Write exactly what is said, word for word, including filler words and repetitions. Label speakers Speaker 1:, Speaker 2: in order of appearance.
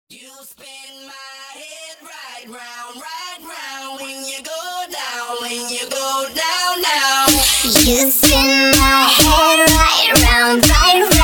Speaker 1: You spin my head right round, right round when you go down, when you go down, down. You spin my head right round, right round.